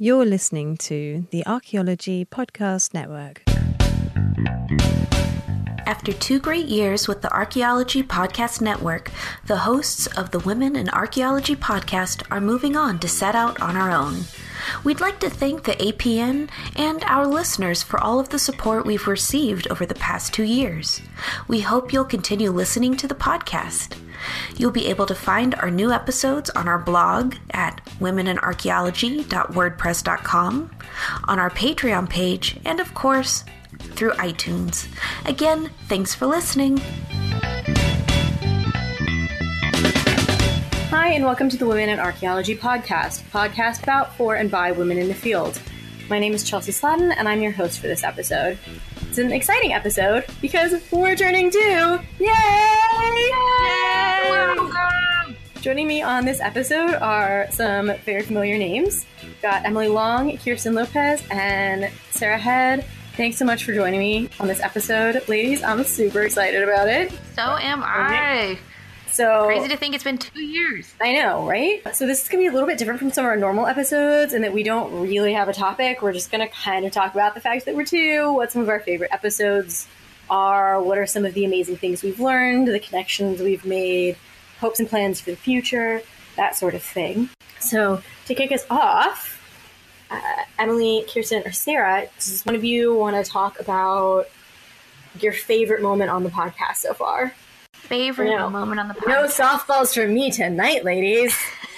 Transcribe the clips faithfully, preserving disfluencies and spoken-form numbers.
You're listening to the Archaeology Podcast Network. After two great years with the Archaeology Podcast Network, the hosts of the Women in Archaeology podcast are moving on to set out on our own. We'd like to thank the A P N and our listeners for all of the support we've received over the past two years. We hope you'll continue listening to the podcast. You'll be able to find our new episodes on our blog at women in archaeology dot wordpress dot com, on our Patreon page, and of course, through iTunes. Again, thanks for listening. Hi, and welcome to the Women in Archaeology podcast, a podcast about, for, and by women in the field. My name is Chelsea Sladden, and I'm your host for this episode. It's an exciting episode because we're turning two! Yay! Yay! Yay! Joining me on this episode are some very familiar names. We've got Emily Long, Kirsten Lopez, and Sarah Head. Thanks so much for joining me on this episode. Ladies, I'm super excited about it. So am I. So crazy to think it's been two years. I know, right? So this is going to be a little bit different from some of our normal episodes in that we don't really have a topic. We're just going to kind of talk about the fact that we're two, what some of our favorite episodes are, what are some of the amazing things we've learned, the connections we've made, hopes and plans for the future, that sort of thing. So to kick us off, uh, Emily, Kirsten, or Sarah, does one of you want to talk about your favorite moment on the podcast so far? Favorite no. moment on the podcast. No softballs for me tonight, ladies.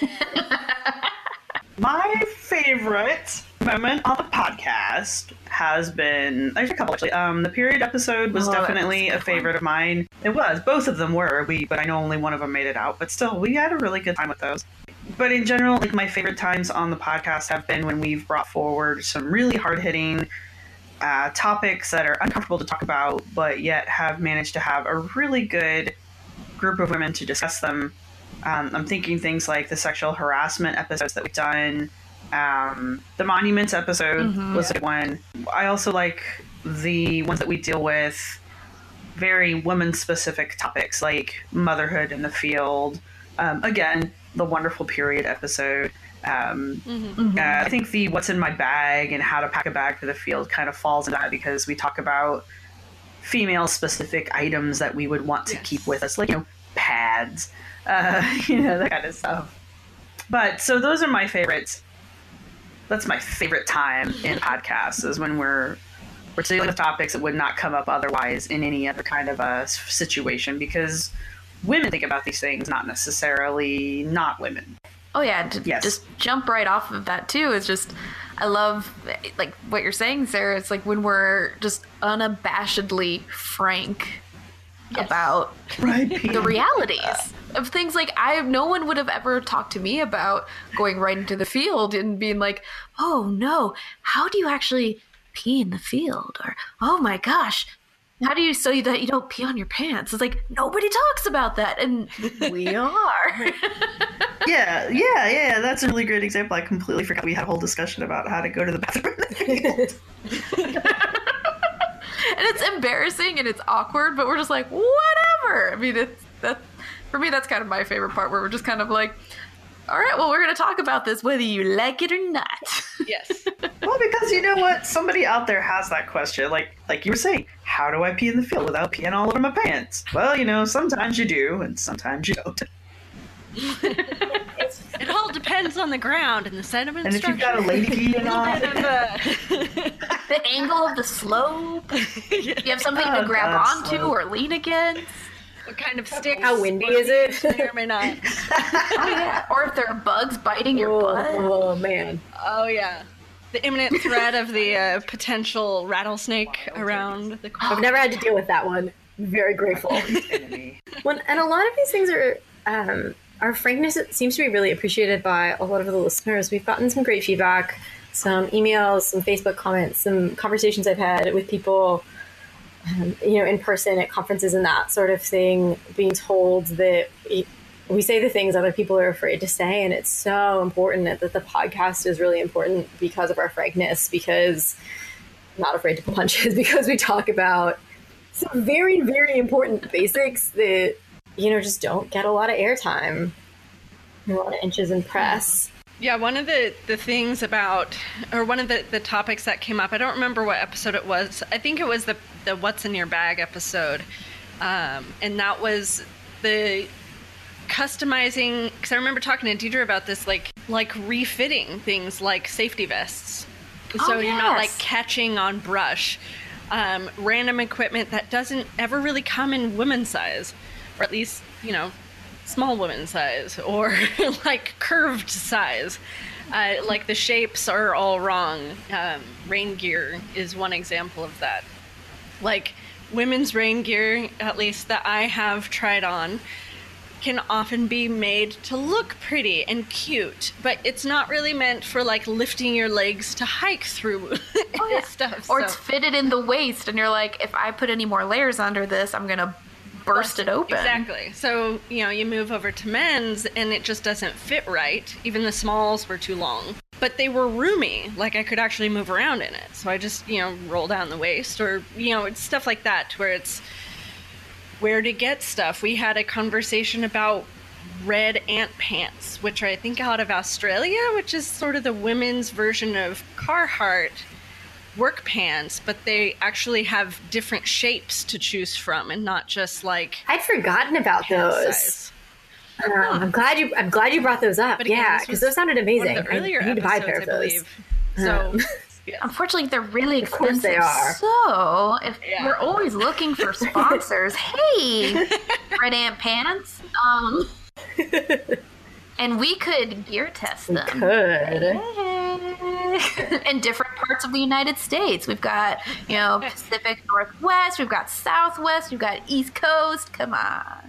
My favorite moment on the podcast has been, there's a couple actually. Um, the period episode was oh, definitely a favorite one. of mine. It was. Both of them were. We, but I know only one of them made it out. But still, we had a really good time with those. But in general, like my favorite times on the podcast have been when we've brought forward some really hard-hitting Uh, topics that are uncomfortable to talk about, but yet have managed to have a really good group of women to discuss them. Um, I'm thinking things like the sexual harassment episodes that we've done. Um, the monuments episode mm-hmm, was yeah. a good one. I also like the ones that we deal with very women-specific topics like motherhood in the field. Um, again, the wonderful period episode. Um, mm-hmm. uh, I think the what's in my bag and how to pack a bag for the field kind of falls into that because we talk about female specific items that we would want to yes. keep with us, like, you know, pads, uh, you know, that kind of stuff. But so those are my favorites. That's my favorite time in podcasts is when we're we're dealing with topics that would not come up otherwise in any other kind of a situation because women think about these things, not necessarily not women. Oh yeah, to yes. just jump right off of that too is just, I love like what you're saying, Sarah. It's like when we're just unabashedly frank yes. about right, the realities of things. Like I, no one would have ever talked to me about going right into the field and being like, oh no, how do you actually pee in the field? Or, oh my gosh, how do you so that you don't pee on your pants? It's like nobody talks about that, and we are. yeah, yeah, yeah. That's a really great example. I completely forgot we had a whole discussion about how to go to the bathroom. And it's embarrassing and it's awkward, but we're just like whatever. I mean, it's that for me. That's kind of my favorite part, where we're just kind of like, all right, well, we're going to talk about this whether you like it or not. Yes. Well, because you know what? Somebody out there has that question. Like like you were saying, how do I pee in the field without peeing all over my pants? Well, you know, sometimes you do, and sometimes you don't. It all depends on the ground and the sediment and structure. And if you've got a lady key and all. The angle of the slope. You have something oh, to grab God, onto slope. or lean against. What kind of stick? How windy is it? May or may not. Oh, yeah. Or if there are bugs biting your oh, butt. Oh, man. Oh, yeah. The imminent threat of the uh, potential rattlesnake around the corner. I've never had to deal with that one. I'm very grateful. Well, and a lot of these things are, um, our frankness seems to be really appreciated by a lot of the listeners. We've gotten some great feedback, some emails, some Facebook comments, some conversations I've had with people Um, you know, in person at conferences and that sort of thing, being told that we say the things other people are afraid to say. And it's so important that the podcast is really important because of our frankness, because I'm not afraid to pull punches, because we talk about some very, very important basics that, you know, just don't get a lot of airtime, a lot of inches in press. Yeah, one of the, the things about, or one of the, the topics that came up, I don't remember what episode it was. I think it was the, the What's in Your Bag episode. Um, and that was the customizing, because I remember talking to Deidre about this, like, like refitting things like safety vests. Oh, so you're not like yes. catching on brush. Um, random equipment that doesn't ever really come in women's size, or at least, you know, small women's size, or like curved size. Uh, like the shapes are all wrong. Um, rain gear is one example of that. Like women's rain gear, at least that I have tried on, can often be made to look pretty and cute, but it's not really meant for like lifting your legs to hike through Oh, yeah. stuff. Or so. it's fitted in the waist, and you're like, if I put any more layers under this, I'm gonna burst it open. Exactly. So, you know, you move over to men's and it just doesn't fit right. Even the smalls were too long. But they were roomy. Like I could actually move around in it. So I just, you know, roll down the waist, or, you know, it's stuff like that where it's where to get stuff. We had a conversation about red ant pants, which are I think out of Australia, which is sort of the women's version of Carhartt work pants, but they actually have different shapes to choose from, and not just like I'd forgotten about pant those. size. Um, I'm glad you. I'm glad you brought those up. But again, Yeah, this because was those sounded One amazing. of the earlier I need to buy a pair episodes, of I those. believe. So, Um, yeah. Unfortunately, they're really Of course expensive. they are. So, if Yeah. we're always looking for sponsors, hey, Red Ant Pants, um, and we could gear test them. Could. In different parts of the United States. We've got, you know, Pacific Northwest, we've got Southwest, we've got East Coast. Come on.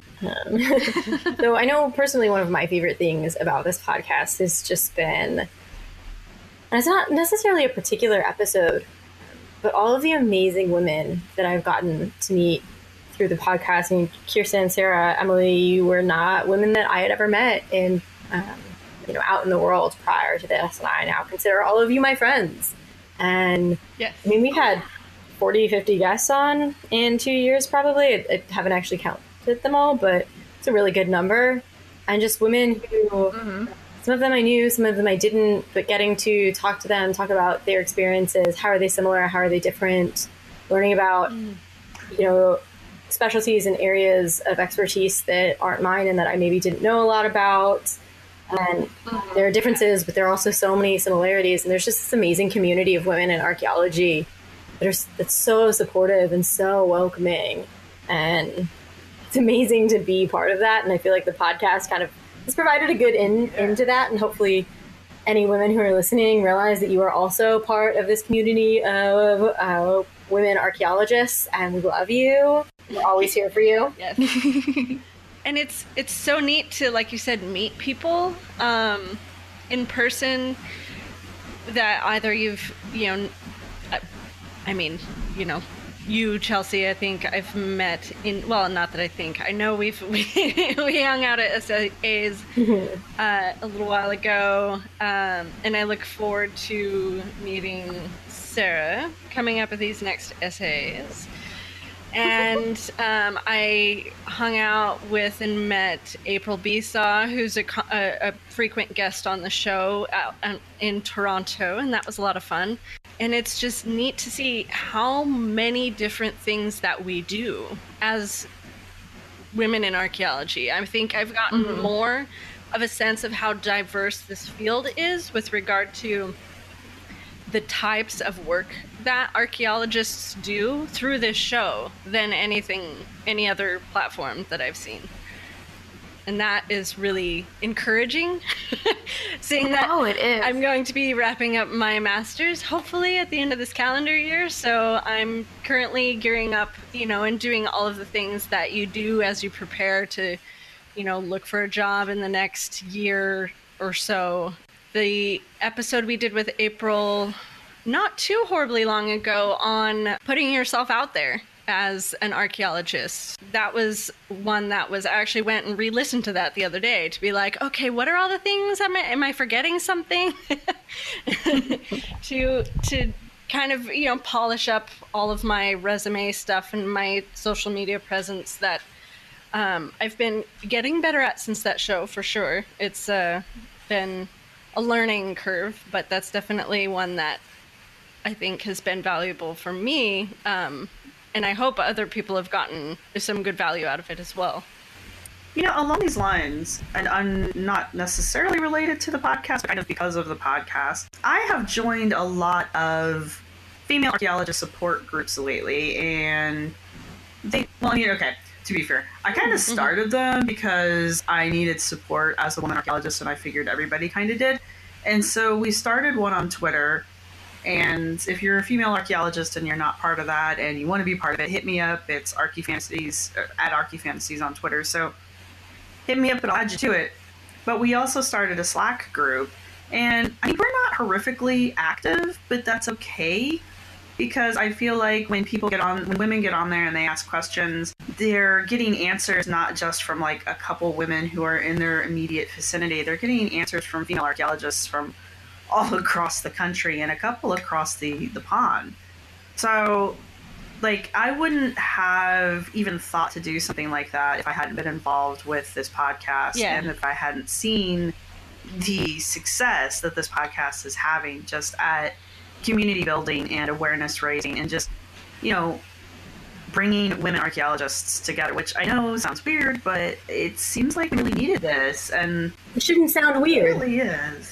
So I know personally one of my favorite things about this podcast has just been, and it's not necessarily a particular episode, but all of the amazing women that I've gotten to meet through the podcast. I mean, Kirsten, Sarah, Emily, you were not women that I had ever met in, um, you know, out in the world prior to this, and I now consider all of you my friends. And Yes. I mean, we've had forty, fifty guests on in two years probably. I, I haven't actually counted them all, but it's a really good number. And just women who, Mm-hmm. some of them I knew, some of them I didn't, but getting to talk to them, talk about their experiences, how are they similar, how are they different, learning about, you know, specialties and areas of expertise that aren't mine and that I maybe didn't know a lot about. And there are differences, but there are also so many similarities. And there's just this amazing community of women in archaeology that are that's so supportive and so welcoming. And it's amazing to be part of that. And I feel like the podcast kind of has provided a good in into that. And hopefully any women who are listening realize that you are also part of this community of uh, women archaeologists. And we love you. We're always here for you. Yes. And it's it's so neat to, like you said, meet people um, in person that either you've, you know, I, I mean, you know, you, Chelsea, I think I've met in, well, not that I think, I know we've, we, we hung out at S A's uh, a little while ago, um, and I look forward to meeting Sarah coming up at these next S A's. And um, I hung out with and met April Besaw, who's a, co- a, a frequent guest on the show out um, in Toronto, and that was a lot of fun. And it's just neat to see how many different things that we do as women in archaeology. I think I've gotten Mhm. more of a sense of how diverse this field is with regard to the types of work that archaeologists do through this show than anything, any other platform that I've seen. And that is really encouraging. Seeing that Oh, it is. I'm going to be wrapping up my master's hopefully at the end of this calendar year. So I'm currently gearing up, you know, and doing all of the things that you do as you prepare to, you know, look for a job in the next year or so. The episode we did with April not too horribly long ago on putting yourself out there as an archaeologist. That was one that was, I actually went and re-listened to that the other day to be like, okay, what are all the things? Am I, am I forgetting something? to, to kind of, you know, polish up all of my resume stuff and my social media presence that um, I've been getting better at since that show, for sure. It's uh, been a learning curve, but that's definitely one that I think has been valuable for me. Um, and I hope other people have gotten some good value out of it as well. You know, along these lines, and I'm not necessarily related to the podcast, but kind of because of the podcast, I have joined a lot of female archaeologist support groups lately, and they, well, I mean, okay, to be fair, I kind of started them because I needed support as a woman archaeologist, and I figured everybody kind of did. And so we started one on Twitter, and if you're a female archaeologist and you're not part of that and you want to be part of it, hit me up. It's ArchaeFantasies, at ArchaeFantasies on Twitter, so hit me up and I'll add you to it. But we also started a Slack group, and I mean, we're not horrifically active, but that's okay, because I feel like when people get on, when women get on there and they ask questions, they're getting answers not just from like a couple women who are in their immediate vicinity. They're getting answers from female archaeologists from all across the country and a couple across the, the pond. So, like, I wouldn't have even thought to do something like that if I hadn't been involved with this podcast, yeah. and if I hadn't seen the success that this podcast is having just at community building and awareness raising and just, you know, bringing women archaeologists together, which I know sounds weird, but it seems like we really needed this, and It shouldn't sound weird. it really is.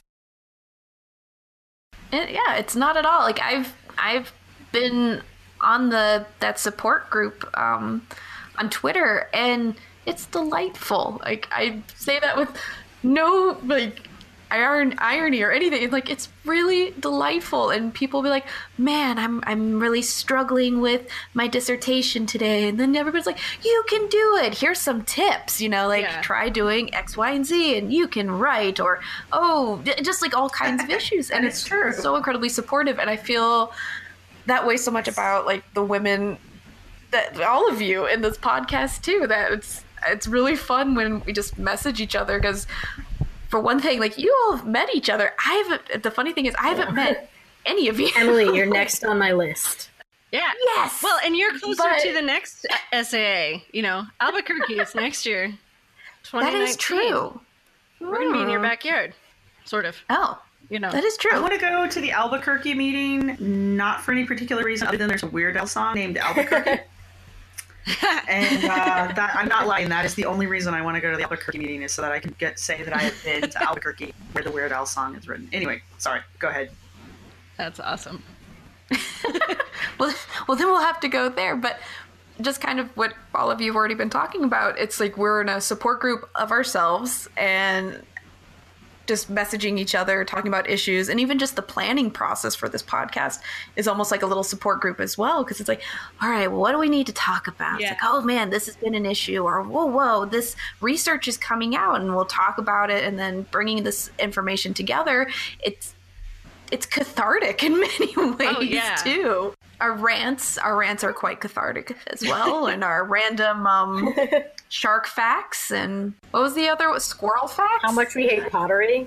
It, yeah, it's not at all. Like I've I've been on the that support group um, on Twitter, and it's delightful. Like I say that with no like iron irony or anything. It's like it's really delightful, and people be like, "Man, I'm I'm really struggling with my dissertation today," and then everybody's like, "You can do it. Here's some tips. You know, like Yeah. try doing X, Y, and Z, and you can write." Or oh, just like all kinds of issues, and And it's it's true. so incredibly supportive. And I feel that way so much about like the women that all of you in this podcast too. That it's it's really fun when we just message each other, because for one thing, like you all have met each other. I haven't. The funny thing is, I haven't met any of you. Emily, you're next on my list. Yeah. Yes. Well, and you're closer But- to the next S A A. You know, Albuquerque is next year. that is twenty nineteen. true. We're going to be in your Hmm. backyard. Sort of. Oh, You know. that is I true. want to go to the Albuquerque meeting, not for any particular reason other than there's a Weird Al song named Albuquerque. And uh, that, I'm not lying. That is the only reason I want to go to the Albuquerque meeting, is so that I can get say that I have been to Albuquerque, where the Weird Al song is written. Anyway, sorry. Go ahead. That's awesome. well, well, then we'll have to go there. But just kind of what all of you have already been talking about, it's like we're in a support group of ourselves and just messaging each other, talking about issues, and even just the planning process for this podcast is almost like a little support group as well, because it's like, all right, well, what do we need to talk about? Yeah. It's like, oh man, this has been an issue, or whoa, whoa, this research is coming out, and we'll talk about it, and then bringing this information together, it's it's cathartic in many ways yeah. too. Our rants, our rants are quite cathartic as well, and our random um, shark facts, and what was the other? Squirrel facts? How much we hate pottery.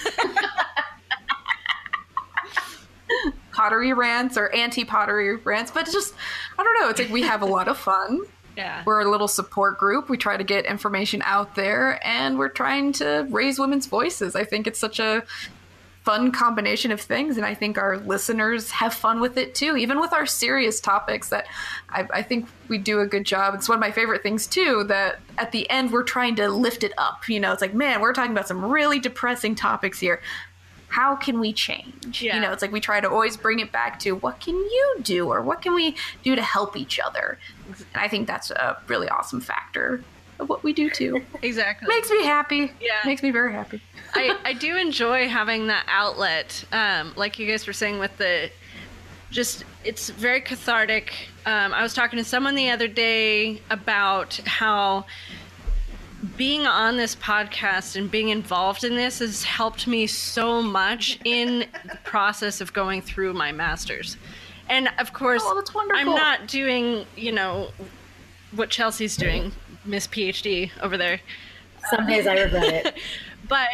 Pottery rants or anti-pottery rants, but it's just, I don't know. It's like we have a lot of fun. Yeah. We're a little support group. We try to get information out there, and we're trying to raise women's voices. I think it's such a fun combination of things, and I think our listeners have fun with it too, even with our serious topics that I, I think we do a good job. It's one of my favorite things too, that at the end we're trying to lift it up. You know, it's like, man, we're talking about some really depressing topics here. How can we change? Yeah. You know, it's like we try to always bring it back to what can you do, or what can we do to help each other? And I think that's a really awesome factor of what we do too. Exactly. Makes me happy. Yeah. Makes me very happy. I, I do enjoy having that outlet, um, like you guys were saying with the, just, it's very cathartic. Um, I was talking to someone the other day about how being on this podcast and being involved in this has helped me so much in the process of going through my master's. And of course, Oh, that's wonderful. I'm not doing, you know, what Chelsea's doing, Miss PhD over there. Some days I regret it. But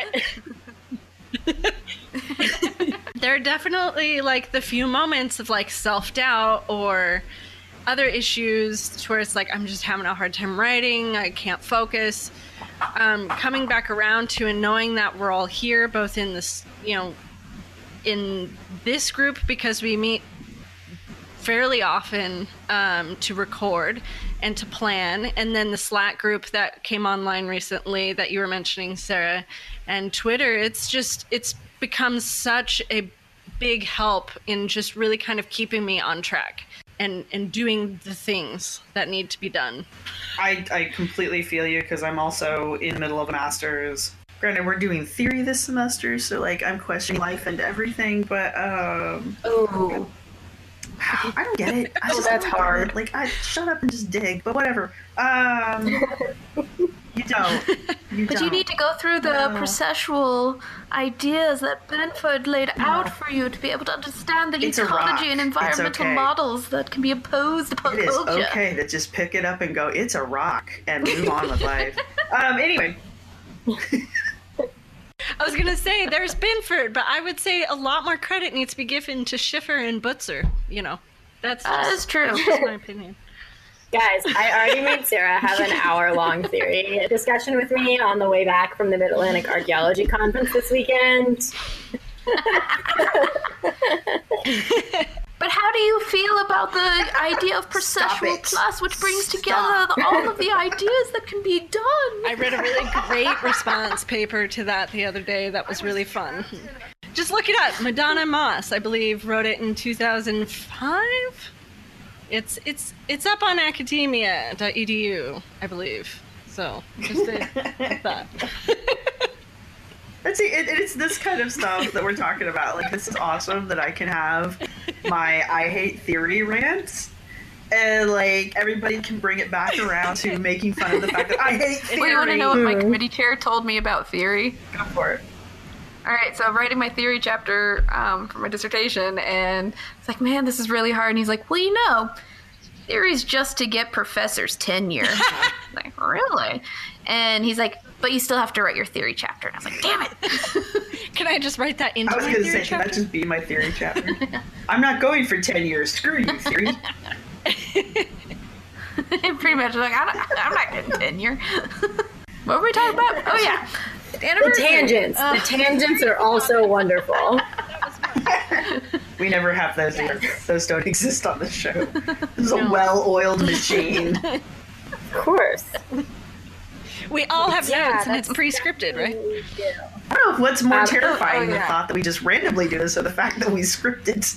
there are definitely like the few moments of like self-doubt or other issues where it's like I'm just having a hard time writing, I can't focus. um, coming back around to and knowing that we're all here, both in this, you know, in this group because we meet fairly often um, to record and to plan, and then the Slack group that came online recently that you were mentioning, Sarah, and Twitter. It's just, it's become such a big help in just really kind of keeping me on track and, and doing the things that need to be done. I, I completely feel you because I'm also in the middle of a master's. Granted, we're doing theory this semester, so like I'm questioning life and everything, but um Oh, I don't get it. I Oh, just that's don't get hard. it. Like, I shut up and just dig, but whatever. Um, you don't. You But don't. you need to go through the No. processual ideas that Benford laid out for you to be able to understand the It's a rock. ecology and It's environmental okay. models that can be imposed upon It is culture. okay to just pick it up and go, it's a rock, and move on with life. Um, anyway. I was going to say, there's Binford, but I would say a lot more credit needs to be given to Schiffer and Butzer. You know, that's That just, is true. that's just my opinion. guys, I already made Sarah have an hour-long theory discussion with me on the way back from the Mid-Atlantic Archaeology Conference this weekend. But how do you feel about the idea of processual it. plus, which brings Stop. together the, all of the ideas that can be done? I read a really great response paper to that the other day that was really fun. Just look it up. Madonna Moss, I believe, wrote it in two thousand five. It's it's it's up on academia dot e d u, I believe. So just a, like that. That's it, it, it's this kind of stuff that we're talking about. Like, this is awesome that I can have my I hate theory rants, and like everybody can bring it back around to making fun of the fact that I hate theory. Well, you want to know what my committee chair told me about theory? Go for it. All right, so I'm writing my theory chapter um, for my dissertation, and it's like, man, this is really hard. And he's like, well, you know, theory's just to get professors tenure. I'm like, really? And he's like, but you still have to write your theory chapter. And I was like, damn it. Can I just write that into I was my going to theory say, can that chapter? just be my theory chapter? I'm not going for ten years. Screw you, theory. Pretty much like, I don't, I'm not getting tenure. What were we talking about? Oh, yeah. The tangents. The tangents are also wonderful. We never have those here. Those don't exist on the show. This is a well-oiled machine. Of course. We all have Yeah, notes, and it's that's pre-scripted, right? I don't know what's more Um, terrifying, oh, the yeah. thought that we just randomly do this or the fact that we scripted.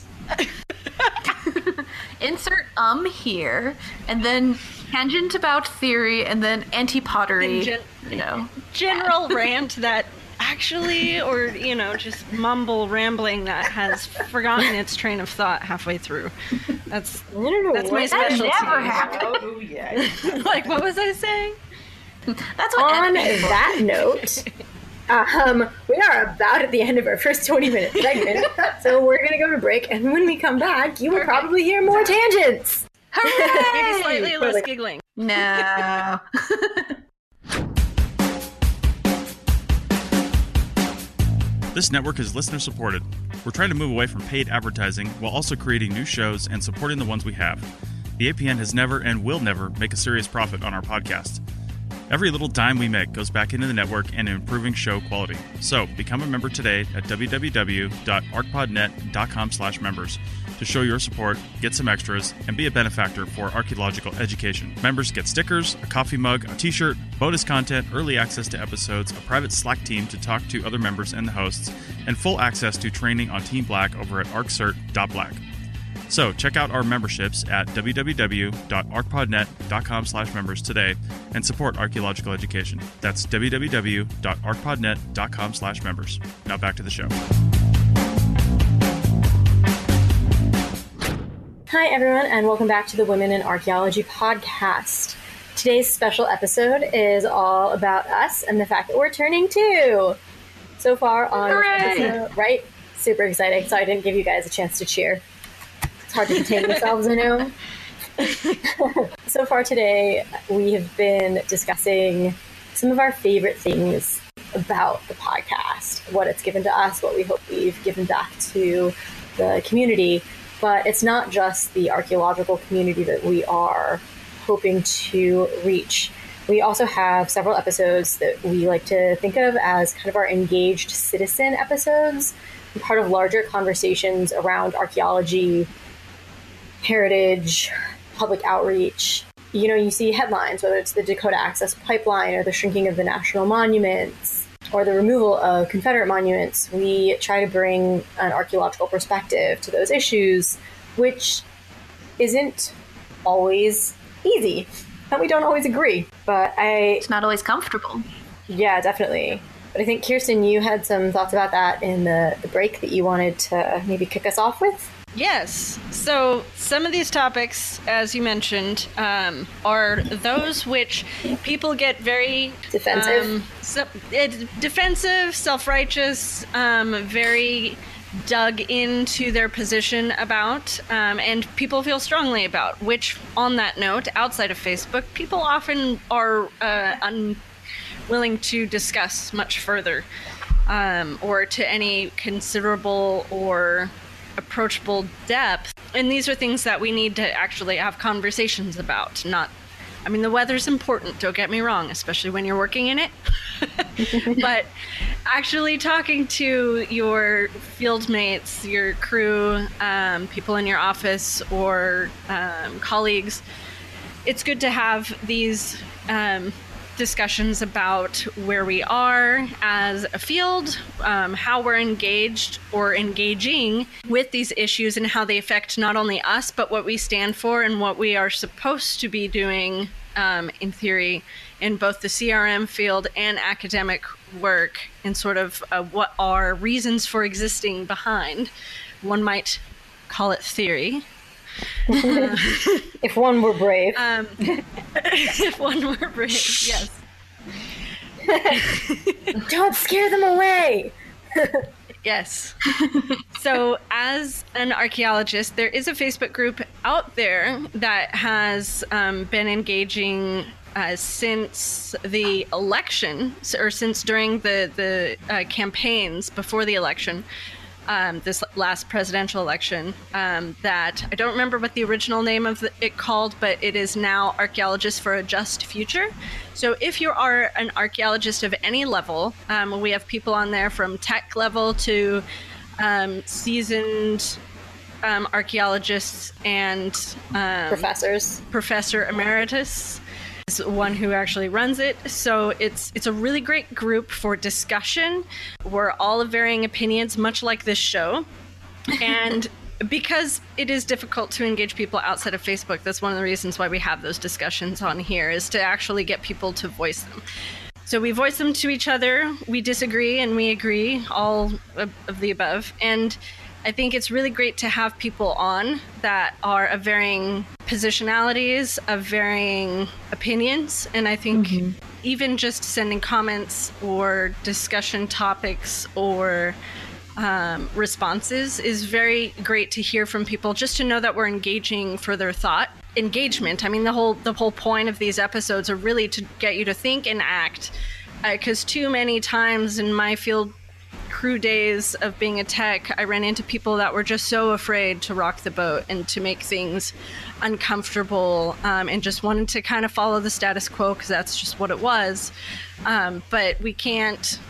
Insert um here, and then tangent about theory, and then anti-pottery, And gen- you know. General rant that actually, or, you know, just mumble rambling that has forgotten its train of thought halfway through. That's I don't know That's my what That specialty. never happened. Oh, yeah. like, what was I saying? That's what On editing- that note, um, we are about at the end of our first twenty minute segment, so we're going to go to break, and when we come back, you will probably hear more tangents. Maybe Hooray! slightly less giggling. No. This network is listener supported. We're trying to move away from paid advertising while also creating new shows and supporting the ones we have. The A P N has never and will never make a serious profit on our podcast. Every little dime we make goes back into the network and improving show quality. So become a member today at w w w dot arcpodnet dot com slash members to show your support, get some extras, and be a benefactor for archaeological education. Members get stickers, a coffee mug, a t-shirt, bonus content, early access to episodes, a private Slack team to talk to other members and the hosts, and full access to training on Team Black over at arccert dot black. So check out our memberships at w w w dot arcpodnet dot com slash members today and support archaeological education. That's w w w dot arcpodnet dot com slash members. Now back to the show. Hi, everyone, and welcome back to the Women in Archaeology podcast. Today's special episode is all about us and the fact that we're turning two. So far on this Hooray! episode, right? Super exciting. So I didn't give you guys a chance to cheer. It's hard to contain yourselves, I know. So far today, we have been discussing some of our favorite things about the podcast, what it's given to us, what we hope we've given back to the community. But it's not just the archaeological community that we are hoping to reach. We also have several episodes that we like to think of as kind of our engaged citizen episodes, part of larger conversations around archaeology, heritage, public outreach. You know, you see headlines, whether it's the Dakota Access Pipeline or the shrinking of the national monuments or the removal of Confederate monuments. We try to bring an archaeological perspective to those issues, which isn't always easy, and we don't always agree. But I... It's not always comfortable. Yeah, definitely. But I think, Kirsten, you had some thoughts about that in the, the break that you wanted to maybe kick us off with? Yes. So some of these topics, as you mentioned, um, are those which people get very... Defensive. Um, so, uh, defensive, self-righteous, um, very dug into their position about, um, and people feel strongly about, which, on that note, outside of Facebook, people often are uh, unwilling to discuss much further, um, or to any considerable or approachable depth. And these are things that we need to actually have conversations about. Not, I mean, the weather's important, don't get me wrong, especially when you're working in it. But actually talking to your field mates, your crew, um, people in your office, or um, colleagues, it's good to have these um, discussions about where we are as a field, um, how we're engaged or engaging with these issues, and how they affect not only us, but what we stand for and what we are supposed to be doing, um, in theory, in both the C R M field and academic work, and sort of uh, what are reasons for existing behind. One might call it theory. Uh, if one were brave. Um, if one were brave, yes. Don't scare them away. Yes. So as an archaeologist, there is a Facebook group out there that has um, been engaging uh, since the election, or since during the, the uh, campaigns before the election, Um, this last presidential election, um, that I don't remember what the original name of the, it called, but it is now Archaeologists for a Just Future. So if you are an archaeologist of any level, um, we have people on there from tech level to um, seasoned um, archaeologists and um, professors, professor emeritus. Is one who actually runs it. So it's it's a really great group for discussion. We're all of varying opinions, much like this show. And because it is difficult to engage people outside of Facebook, that's one of the reasons why we have those discussions on here, is to actually get people to voice them. So we voice them to each other, we disagree and we agree, all of, of the above. And I think it's really great to have people on that are of varying positionalities, of varying opinions. And I think mm-hmm. even just sending comments or discussion topics or um, responses is very great to hear from people, just to know that we're engaging further thought. Engagement. I mean, the whole the whole point of these episodes are really to get you to think and act, because uh, too many times in my field crew days of being a tech, I ran into people that were just so afraid to rock the boat and to make things uncomfortable, um, and just wanted to kind of follow the status quo because that's just what it was. Um, but we can't,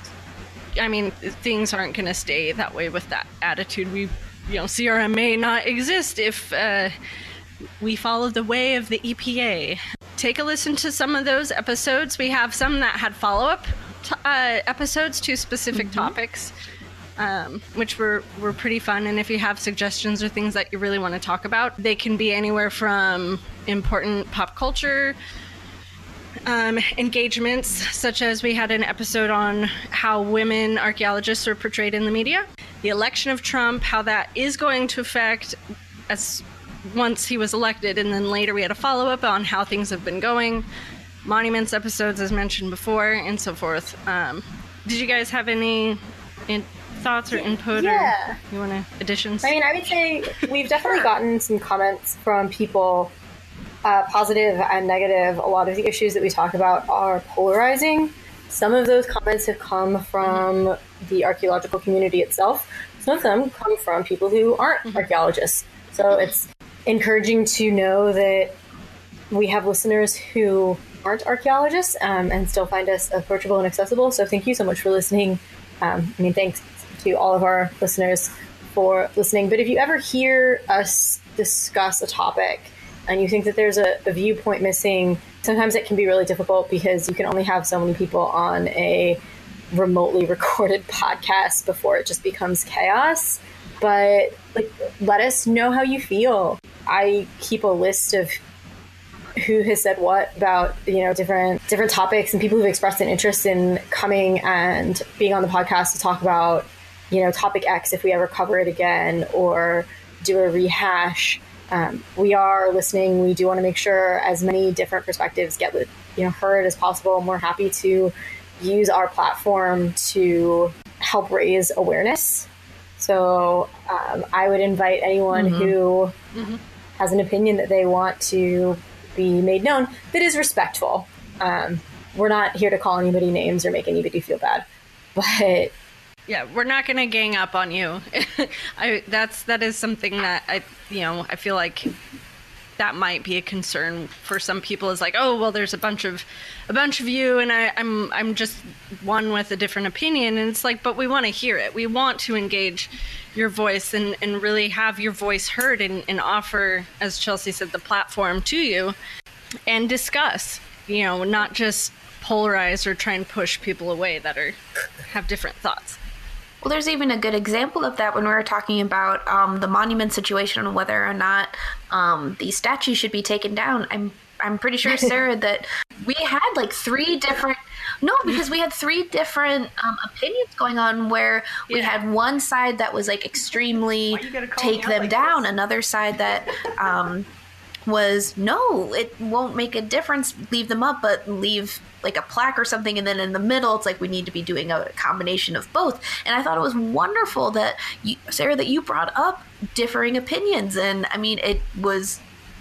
I mean, things aren't going to stay that way with that attitude. We, you know, C R M may not exist if uh, we follow the way of the E P A. Take a listen to some of those episodes. We have some that had follow-up T- uh, episodes to specific mm-hmm. topics, um, which were, were pretty fun. And if you have suggestions or things that you really want to talk about, they can be anywhere from important pop culture um, engagements, such as we had an episode on how women archaeologists are portrayed in the media, the election of Trump, how that is going to affect us once he was elected, and then later we had a follow-up on how things have been going. Monuments episodes, as mentioned before, and so forth. Um, did you guys have any in- thoughts or input? Yeah. Or you want to additions? I mean, I would say we've definitely gotten some comments from people, uh, positive and negative. A lot of the issues that we talk about are polarizing. Some of those comments have come from mm-hmm. the archaeological community itself. Some of them come from people who aren't mm-hmm. archaeologists. So it's encouraging to know that we have listeners who aren't archaeologists um, and still find us approachable and accessible. So thank you so much for listening. Um, I mean, thanks to all of our listeners for listening. But if you ever hear us discuss a topic and you think that there's a, a viewpoint missing, sometimes it can be really difficult because you can only have so many people on a remotely recorded podcast before it just becomes chaos. But like, let us know how you feel. I keep a list of who has said what about, you know, different different topics and people who've expressed an interest in coming and being on the podcast to talk about, you know, topic X if we ever cover it again or do a rehash. Um, we are listening. We do want to make sure as many different perspectives get, you know, heard as possible. And we're happy to use our platform to help raise awareness. So um, I would invite anyone mm-hmm. who mm-hmm. has an opinion that they want to be made known that is respectful. Um, we're not here to call anybody names or make anybody feel bad, but yeah, we're not going to gang up on you. I that's that is something that I you know I feel like that might be a concern for some people. Is like, oh well, there's a bunch of a bunch of you, and I, I'm I'm just one with a different opinion, and it's like, but we want to hear it. We want to engage your voice and, and really have your voice heard and, and offer, as Chelsea said, the platform to you and discuss. You know, not just polarize or try and push people away that are have different thoughts. Well, there's even a good example of that when we were talking about um, the monument situation and whether or not um, these statues should be taken down. I'm I'm pretty sure, Sarah, that we had like three different... No, because we had three different um, opinions going on where we yeah. had one side that was like extremely take them like down, this? Another side that... Um, was no, it won't make a difference, leave them up, but leave like a plaque or something, and then in the middle it's like we need to be doing a combination of both. And I thought it was wonderful that you, Sarah, that you brought up differing opinions, and I mean it was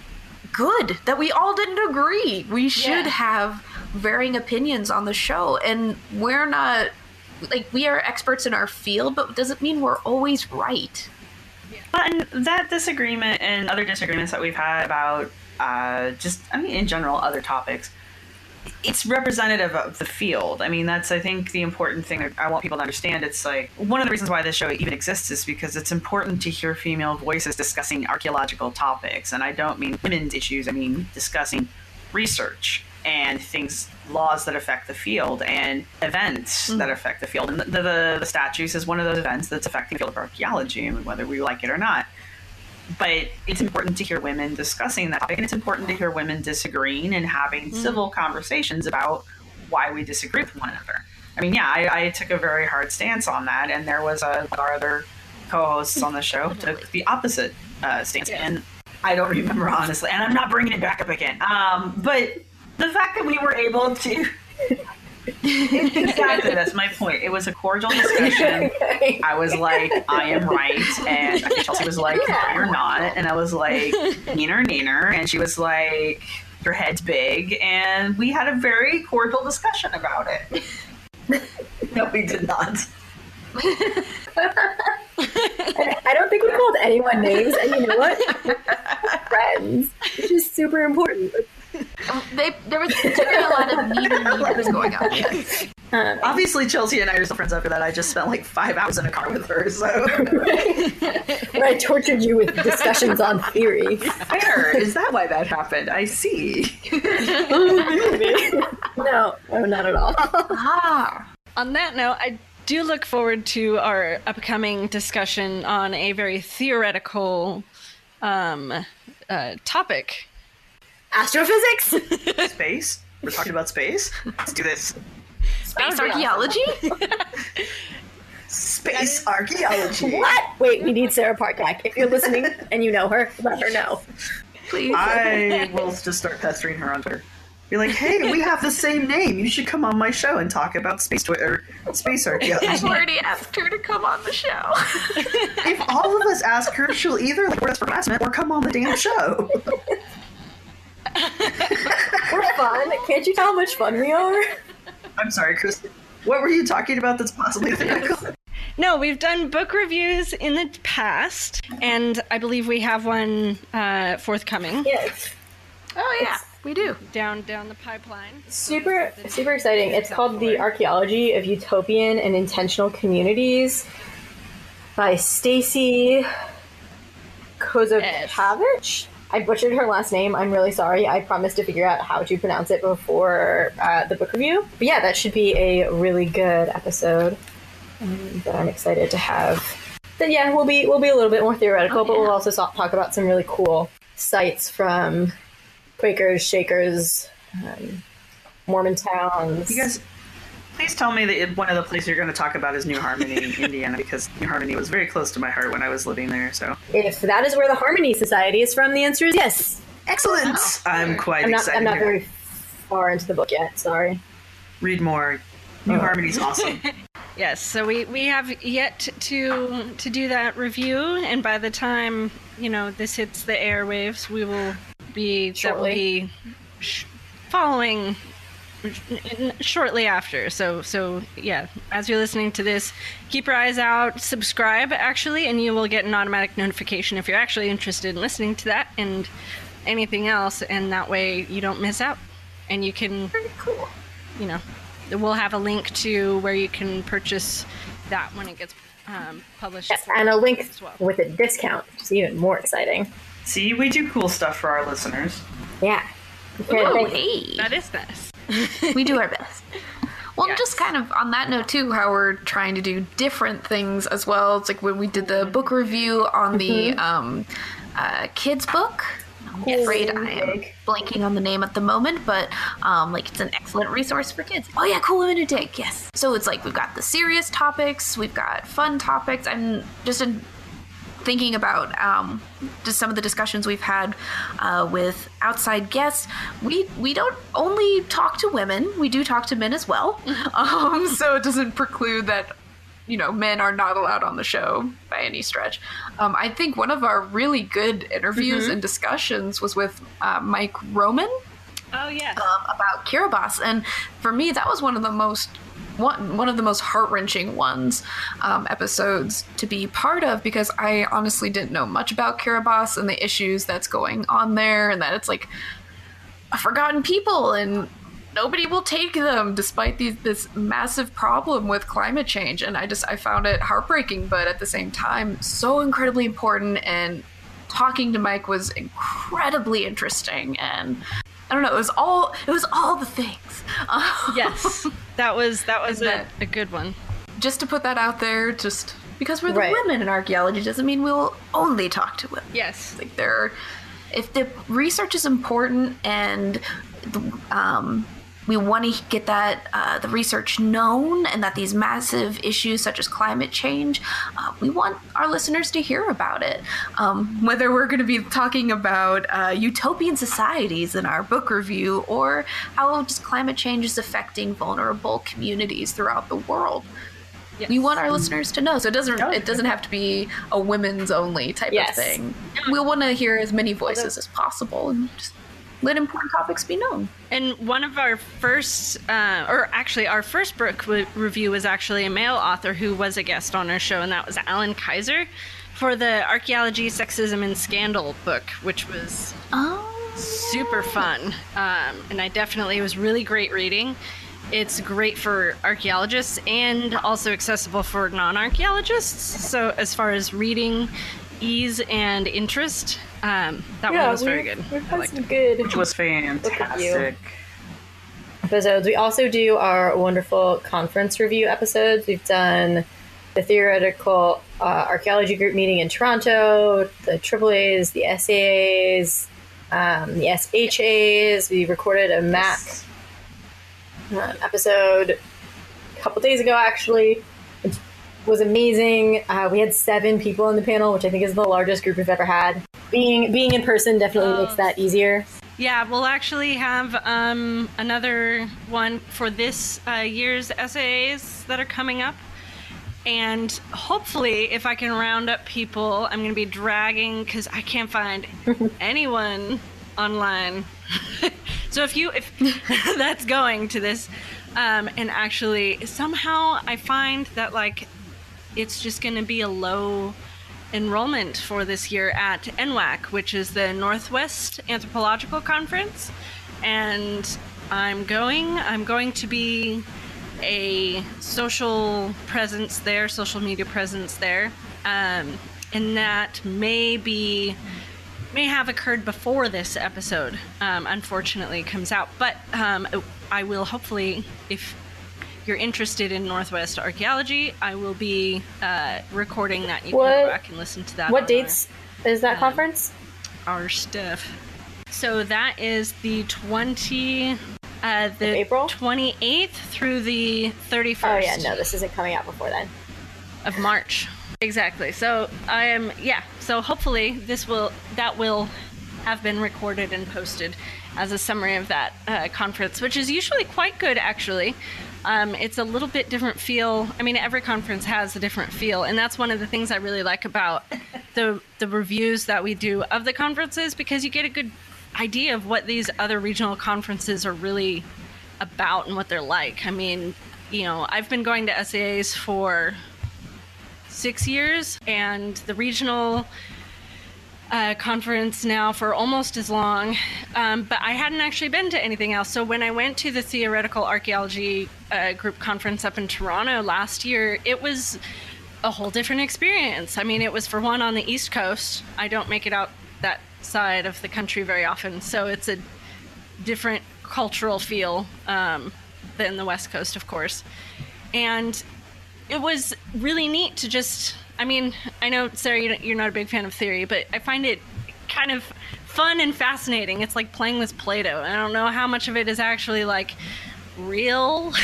good that we all didn't agree. We should yeah. have varying opinions on the show, and we're not like we are experts in our field, but it doesn't mean we're always right. And that disagreement and other disagreements that we've had about uh, just, I mean, in general, other topics, it's representative of the field. I mean, that's, I think, the important thing I want people to understand. It's like, one of the reasons why this show even exists is because it's important to hear female voices discussing archaeological topics. And I don't mean women's issues, I mean discussing research and things, laws that affect the field and events mm-hmm. that affect the field. And the, the, the statues is one of those events that's affecting the field of archaeology, I mean, whether we like it or not. But it's important to hear women discussing that topic, and it's important to hear women disagreeing and having mm-hmm. civil conversations about why we disagree with one another. I mean, yeah, I, I took a very hard stance on that, and there was a, our other co-hosts on the show took the opposite uh, stance. Yeah. And I don't remember, honestly, and I'm not bringing it back up again. Um, but the fact that we were able to... Exactly, that's my point. It was a cordial discussion. I was like, I am right, and Chelsea was like, no, you're not, and I was like, neener, neener, and she was like, your head's big, and we had a very cordial discussion about it. No, we did not. I don't think we called anyone names, and you know what? Friends, which is super important. They, there was a lot of neither neithers going on. Yes. Um, Obviously, Chelsea and I are still friends after that. I just spent like five hours in a car with her, so. Where I tortured you with discussions on theory. Fair. Is that why that happened? I see. No, no, not at all. Ah. On that note, I do look forward to our upcoming discussion on a very theoretical um, uh, topic. Astrophysics? Space? We're talking about space? Let's do this. Space archaeology? Space archaeology. What? Wait, we need Sarah Parkak. If you're listening and you know her, let her know. Please. I will just start pestering her on Twitter. Be like, hey, we have the same name. You should come on my show and talk about space Twitter, space archaeology. I've already asked her to come on the show. If all of us ask her, she'll either report us for harassment or come on the damn show. We're fun. Can't you tell how much fun we are? I'm sorry, Chris. What were you talking about that's possibly theoretical? No, we've done book reviews in the past, and I believe we have one uh, forthcoming. Yes. Oh, yeah. It's, we do. Down down the pipeline. Super, super exciting. It's called The Archaeology of Utopian and Intentional Communities by Stacy Kozakavich. I butchered her last name. I'm really sorry. I promised to figure out how to pronounce it before uh, the book review. But yeah, that should be a really good episode um, that I'm excited to have. But yeah, we'll be we'll be a little bit more theoretical, oh, yeah. but we'll also talk about some really cool sites from Quakers, Shakers, um, Mormon towns. You guys, please tell me that one of the places you're going to talk about is New Harmony, Indiana, because New Harmony was very close to my heart when I was living there. So, if that is where the Harmony Society is from, the answer is yes. Excellent. Oh. I'm quite I'm not, excited. I'm not very far into the book yet. Sorry. Read more. New oh. Harmony's awesome. Yes, so we, we have yet to to do that review, and by the time, you know, this hits the airwaves, we will be shortly. That will be sh- following shortly after. So so yeah, as you're listening to this, keep your eyes out, subscribe actually, and you will get an automatic notification if you're actually interested in listening to that and anything else, and that way you don't miss out. And you can, very cool, you know, we'll have a link to where you can purchase that when it gets um, published. Yes, and a link well. with a discount, which is even more exciting. See, we do cool stuff for our listeners. Yeah. Ooh, hey. That is nice. We do our best. Well, yes. Just kind of on that note, too, how we're trying to do different things as well. It's like when we did the book review on the um, uh, kids' book. I'm afraid I am blanking on the name at the moment, but um, like it's an excellent resource for kids. Oh yeah, Cool Women Who Dig, yes. So it's like we've got the serious topics, we've got fun topics. I'm just in thinking about um, just some of the discussions we've had uh, with outside guests. We we don't only talk to women, we do talk to men as well. um, so it doesn't preclude that, you know, men are not allowed on the show by any stretch. Um, I think one of our really good interviews mm-hmm. and discussions was with uh, Mike Roman. Oh yeah, um, about Kiribati, and for me, that was one of the most one one of the most heart wrenching ones um, episodes to be part of, because I honestly didn't know much about Kiribati and the issues that's going on there, and that it's like a forgotten people and nobody will take them despite these, this massive problem with climate change. And I just, I found it heartbreaking, but at the same time, so incredibly important. And talking to Mike was incredibly interesting. And I don't know, it was all, it was all the things. Yes, that was, that was a, a good one. Just to put that out there, just because we're the right. women in archaeology doesn't mean we'll only talk to women. Yes. Like there are, if the research is important and the, um, we want to get that uh, the research known, and that these massive issues such as climate change, uh, we want our listeners to hear about it. Um, whether we're going to be talking about uh, utopian societies in our book review, or how just climate change is affecting vulnerable communities throughout the world. Yes. We want our listeners to know, so it doesn't it doesn't have to be a women's only type yes. of thing. We want to hear as many voices as possible, and just let important topics be known. And one of our first, uh, or actually our first book re- review was actually a male author who was a guest on our show, and that was Alan Kaiser for the Archaeology, Sexism, and Scandal book, which was oh, super fun. Um, and I definitely, it was really great reading. It's great for archaeologists and also accessible for non-archaeologists. So as far as reading ease and interest, um, that yeah, one was very good. We've had some good. Which was fantastic. Episodes. We also do our wonderful conference review episodes. We've done the theoretical uh, archaeology group meeting in Toronto, the triple A's, the S A A's, um, the S H A's. We recorded a M A C uh, episode a couple days ago, actually. It was amazing. Uh, we had seven people on the panel, which I think is the largest group we've ever had. Being being in person definitely oh. makes that easier. Yeah, we'll actually have um, another one for this uh, year's S A As that are coming up. And hopefully, if I can round up people, I'm going to be dragging, because I can't find anyone online. So if you, if that's going to this, um, and actually somehow I find that like it's just going to be a low enrollment for this year at N W A C, which is the Northwest Anthropological Conference. and I'm going. I'm going to be a social presence there, social media presence there, um, and that may be may have occurred before this episode, um, unfortunately, comes out. But um, I will hopefully, if you're interested in Northwest archaeology, I will be uh, recording that. You what, can go back and listen to that. What dates our, is that um, conference? Our stuff. So that is the twenty, uh, the April twenty-eighth through the thirty-first. Oh yeah, no, this isn't coming out before then. Of March, exactly. So I am, yeah. So hopefully this will that will have been recorded and posted as a summary of that uh, conference, which is usually quite good, actually. Um, it's a little bit different feel. I mean, every conference has a different feel, and that's one of the things I really like about the the reviews that we do of the conferences, because you get a good idea of what these other regional conferences are really about and what they're like. I mean, you know, I've been going to S A As for six years, and the regional Uh, conference now for almost as long, um, but I hadn't actually been to anything else. So when I went to the Theoretical Archaeology uh, Group Conference up in Toronto last year, it was a whole different experience. I mean, it was, for one, on the East Coast. I don't make it out that side of the country very often, so it's a different cultural feel um, than the West Coast, of course. And it was really neat to just... I mean, I know, Sarah, you're not a big fan of theory, but I find it kind of fun and fascinating. It's like playing with Play-Doh. I don't know how much of it is actually, like, real,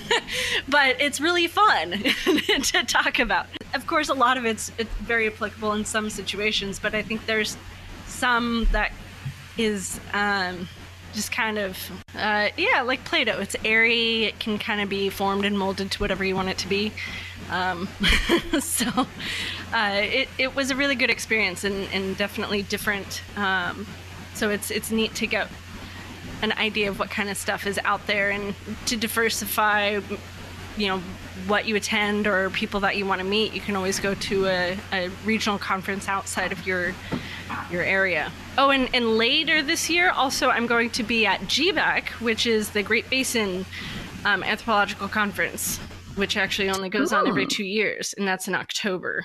but it's really fun to talk about. Of course, a lot of it's, it's very applicable in some situations, but I think there's some that is um, just kind of, uh, yeah, like Play-Doh. It's airy. It can kind of be formed and molded to whatever you want it to be. Um, so uh, it, it was a really good experience, and, and definitely different. Um, so it's it's neat to get an idea of what kind of stuff is out there, and to diversify, you know, what you attend or people that you want to meet. You can always go to a, a regional conference outside of your your area. Oh, and, and later this year, also, I'm going to be at G BAC, which is the Great Basin um, Anthropological Conference, which actually only goes on every two years, and that's in October.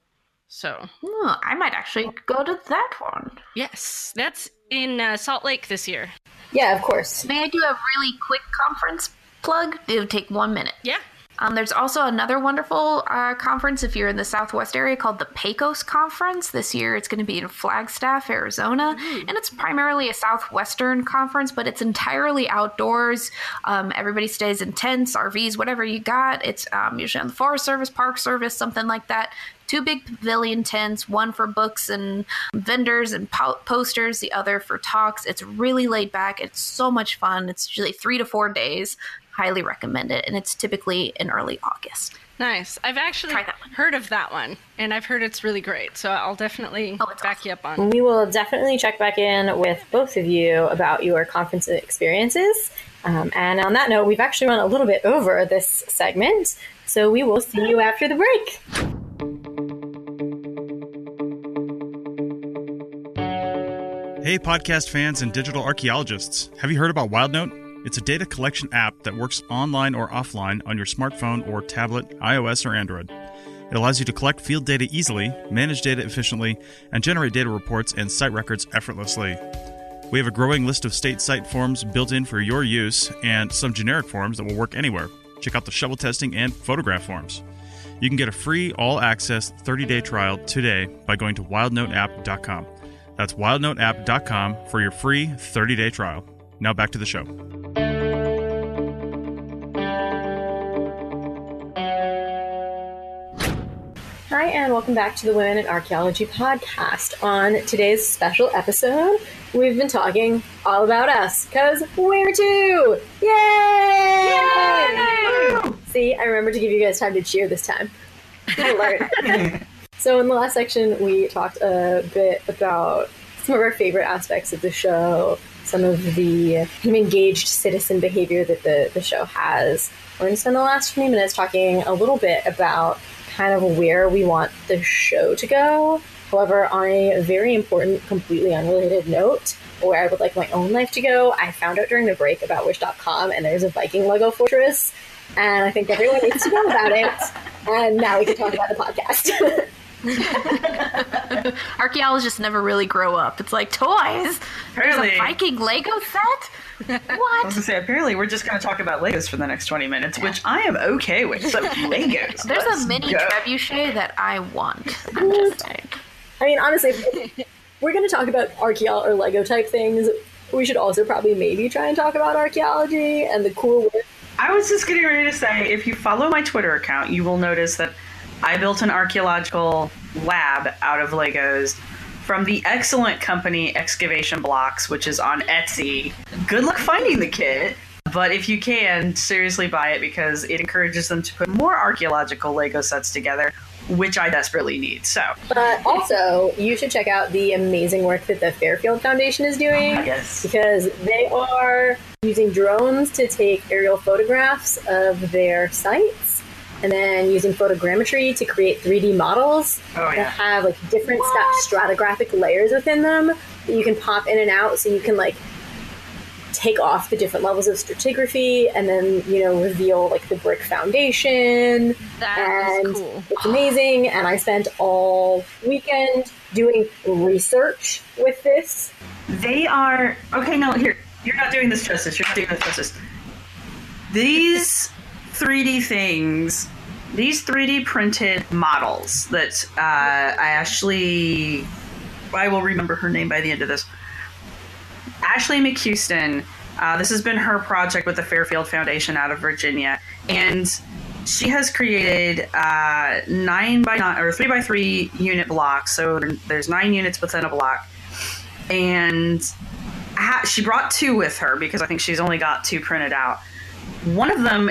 So, oh, I might actually go to that one. Yes, that's in uh, Salt Lake this year. Yeah, of course. May I do a really quick conference plug? It would take one minute. Yeah. Um, there's also another wonderful uh, conference if you're in the Southwest area called the Pecos Conference. This year it's going to be in Flagstaff, Arizona, mm. and it's primarily a Southwestern conference, but it's entirely outdoors. Um, everybody stays in tents, R Vs, whatever you got. It's um, usually on the Forest Service, Park Service, something like that. Two big pavilion tents, one for books and vendors and po- posters, the other for talks. It's really laid back. It's so much fun. It's usually three to four days. Highly recommend it, and it's typically in early August. Nice. I've actually heard of that one, and I've heard it's really great, so I'll definitely oh, back awesome. you up on. We will definitely check back in with both of you about your conference experiences. Um, and on that note, we've actually run a little bit over this segment, so we will see you after the break. Hey, podcast fans and digital archaeologists. Have you heard about WildNote? It's a data collection app that works online or offline on your smartphone or tablet, iOS or Android. It allows you to collect field data easily, manage data efficiently, and generate data reports and site records effortlessly. We have a growing list of state site forms built in for your use, and some generic forms that will work anywhere. Check out the shovel testing and photograph forms. You can get a free all-access thirty-day trial today by going to wildnote app dot com. That's wildnote app dot com for your free thirty-day trial. Now back to the show. Hi, and welcome back to the Women in Archaeology podcast. On today's special episode, we've been talking all about us, because we're two! Yay! Yay! See, I remembered to give you guys time to cheer this time. Good alert. So in the last section, we talked a bit about some of our favorite aspects of the show, some of the kind of engaged citizen behavior that the, the show has. We're going to spend the last twenty minutes talking a little bit about kind of where we want the show to go, However, on a very important, completely unrelated note, where I would like my own life to go, I found out during the break about Wish dot com, and there's a Viking Lego fortress, and I think everyone needs to know about it. And now we can talk about the podcast. Archaeologists never really grow up. It's like toys. Apparently, There's a Viking Lego set? I was What? going to say, apparently we're just going to talk about Legos for the next twenty minutes, which I am okay with. So, Legos. There's let's a mini go. trebuchet that I want. I'm just saying. I mean, honestly, if we're going to talk about archaeology or Lego type things, we should also probably maybe try and talk about archaeology and the cool work. I was just getting ready to say, if you follow my Twitter account, you will notice that I built an archaeological lab out of Legos from the excellent company Excavation Blocks, which is on Etsy. Good luck finding the kit, but if you can, seriously buy it because it encourages them to put more archaeological Lego sets together, which I desperately need. So, But also, you should check out the amazing work that the Fairfield Foundation is doing. yes. Because they are using drones to take aerial photographs of their sites and then using photogrammetry to create three D models Oh, that yeah. have like different sta- stratigraphic layers within them that you can pop in and out, so you can like take off the different levels of stratigraphy and then, you know, reveal like the brick foundation. That is and cool. It's amazing. And I spent all weekend doing research with this. They are okay. No, here you're not doing this justice. You're not doing this justice. These three D things, these three D printed models that uh, I actually, I will remember her name by the end of this. Ashley McHouston. Uh, this has been her project with the Fairfield Foundation out of Virginia, and she has created uh, nine by nine or three by three unit blocks. So there's nine units within a block. And she brought two with her because I think she's only got two printed out. One of them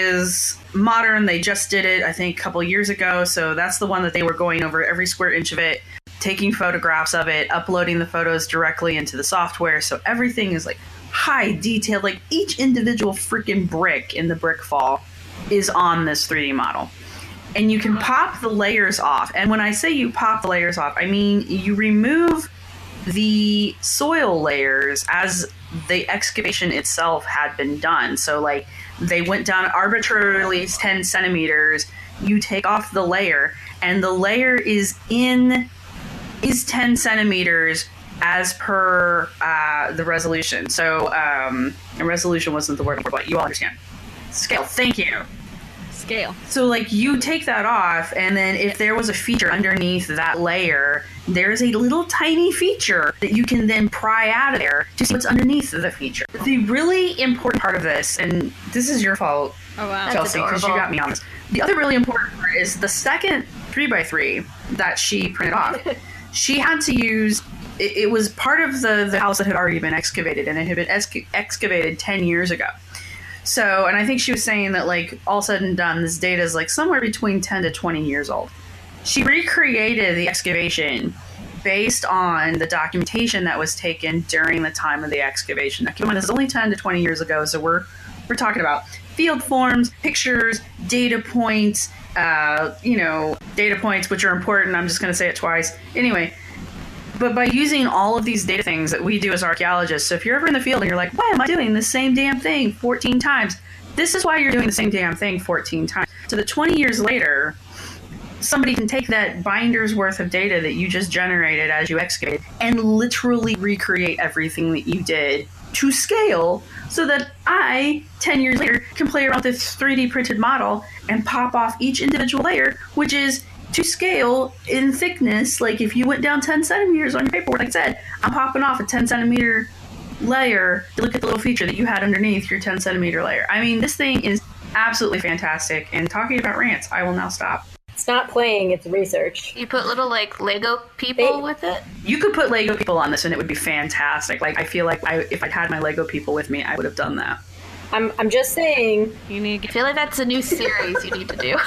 is modern. They just did it, I think, a couple years ago. So that's the one that they were going over every square inch of it, taking photographs of it, uploading the photos directly into the software. So everything is like high detail. Like each individual freaking brick in the brick fall is on this three D model. And you can pop the layers off. And when I say you pop the layers off, I mean you remove the soil layers as the excavation itself had been done. So like they went down arbitrarily ten centimeters, you take off the layer, and the layer is in is ten centimeters as per uh, the resolution. So um, and resolution wasn't the word, but you all understand. Scale, thank you. Scale. So, like, you take that off, and then if there was a feature underneath that layer, there's a little tiny feature that you can then pry out of there to see what's underneath the feature. The really important part of this, and this is your fault, Oh, wow. Chelsea, because you got me on this. The other really important part is the second three by three that she printed off. She had to use, it, it was part of the, the house that had already been excavated, and it had been exca- excavated ten years ago. So, and I think she was saying that, like, all said and done, this data is, like, somewhere between ten to twenty years old. She recreated the excavation based on the documentation that was taken during the time of the excavation. Now, keep in mind, this is only ten to twenty years ago, so we're we're talking about field forms, pictures, data points, uh, you know, data points, which are important. I'm just going to say it twice. Anyway, but by using all of these data things that we do as archaeologists, so if you're ever in the field and you're like, why am I doing the same damn thing fourteen times? This is why you're doing the same damn thing fourteen times. So that twenty years later, somebody can take that binder's worth of data that you just generated as you excavated and literally recreate everything that you did to scale, so that I, ten years later, can play around with this three D printed model and pop off each individual layer, which is to scale in thickness. Like if you went down ten centimeters on your paperwork, like I said, I'm popping off a ten centimeter layer to look at the little feature that you had underneath your ten centimeter layer. I mean, this thing is absolutely fantastic. And talking about rants, I will now stop. It's not playing, it's research. You put little, like, Lego people They- with it? You could put Lego people on this and it would be fantastic. Like, I feel like I, if I'd had my Lego people with me, I would have done that. I'm, I'm just saying, You need to I get feel like that's a new series you need to do.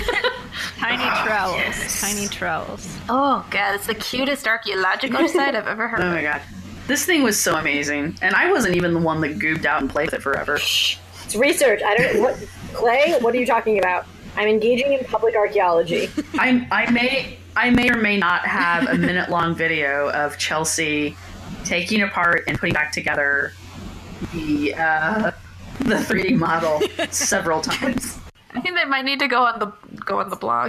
tiny trowels. Tiny trowels. Oh, God, it's the cutest archaeological site I've ever heard Oh of. my god. This thing was so amazing. And I wasn't even the one that goobed out and played with it forever. it's research. I don't what Clay, what are you talking about? I'm engaging in public archaeology. I I may I may or may not have a minute long video of Chelsea taking apart and putting back together the uh, the three D model several times. I think they might need to go on the go on the blog.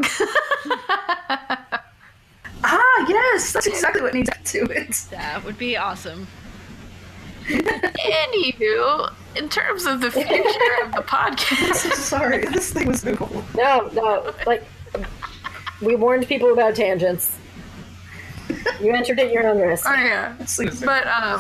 Ah, yes, that's exactly what needs to it. That would be awesome. Anywho, in terms of the future of the podcast, Sorry, this thing was Google. No, no, like, we warned people about tangents. You entered at your own risk. oh yeah, but um,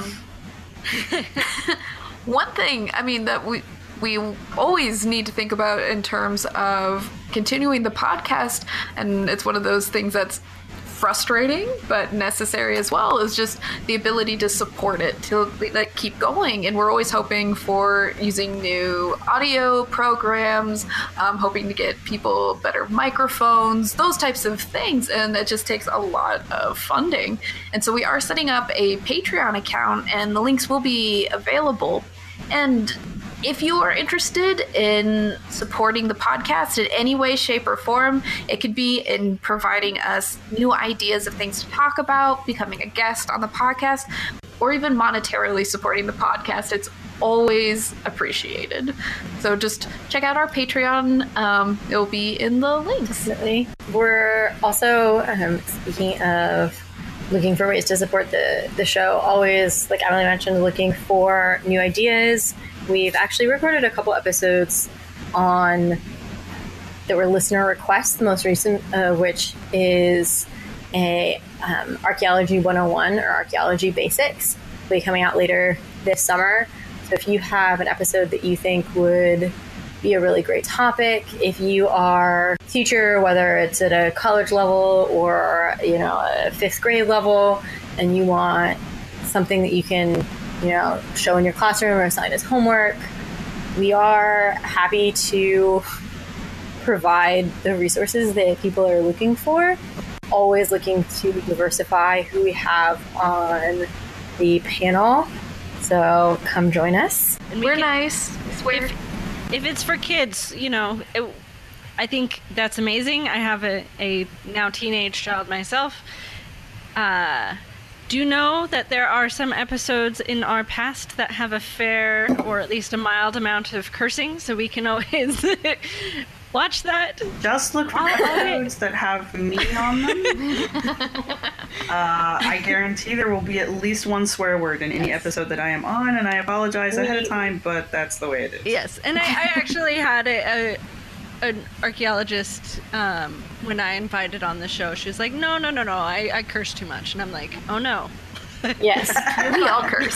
one thing I mean that we we always need to think about in terms of continuing the podcast, and it's one of those things that's frustrating but necessary as well, is just the ability to support it, to like keep going. And we're always hoping for using new audio programs, um, hoping to get people better microphones, those types of things, and that just takes a lot of funding. And so we are setting up a Patreon account, and the links will be available. And if you are interested in supporting the podcast in any way, shape, or form, it could be in providing us new ideas of things to talk about, becoming a guest on the podcast, or even monetarily supporting the podcast. It's always appreciated. So just check out our Patreon. Um, it'll be in the links. Definitely. We're also, um, speaking of looking for ways to support the, the show, always, like Emily mentioned, looking for new ideas. We've actually recorded a couple episodes on that were listener requests, the most recent of which is a um, Archaeology one oh one or Archaeology Basics. Will be coming out later this summer. So if you have an episode that you think would be a really great topic, if you are a teacher, whether it's at a college level or, you know, a fifth grade level, and you want something that you can, you know, show in your classroom or assign as homework, we are happy to provide the resources that people are looking for. Always looking to diversify who we have on the panel. So come join us. And we We're can- nice. I swear. If, if it's for kids, you know, it, I think that's amazing. I have a, a now teenage child myself. Uh, do know that there are some episodes in our past that have a fair or at least a mild amount of cursing, so we can always watch that. Just look for episodes that have me on them. uh, I guarantee there will be at least one swear word in any episode that I am on, and I apologize ahead of time, but that's the way it is. Yes, and I, I actually had a, a an archaeologist um, when I invited on the show. She was like, "No, no, no, no, I, I curse too much," and I'm like, "Oh no." Yes. We all curse.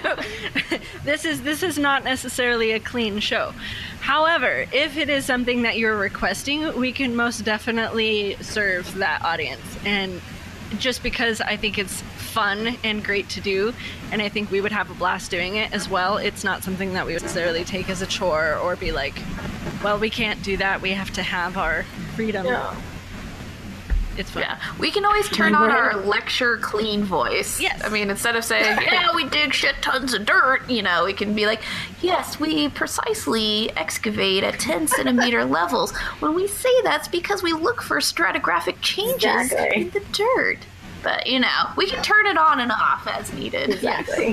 this is this is not necessarily a clean show. However, if it is something that you're requesting, we can most definitely serve that audience. And just because I think it's fun and great to do, and I think we would have a blast doing it as well, it's not something that we would necessarily take as a chore or be like, well, we can't do that, we have to have our freedom. No. It's fun. Yeah, we can always turn on our lecture clean voice. Yes. I mean, instead of saying, yeah, we dig shit tons of dirt, you know, we can be like, yes, we precisely excavate at ten centimeter levels. When we say that's because we look for stratigraphic changes Exactly. in the dirt. But, you know, we can turn it on and off as needed. Exactly.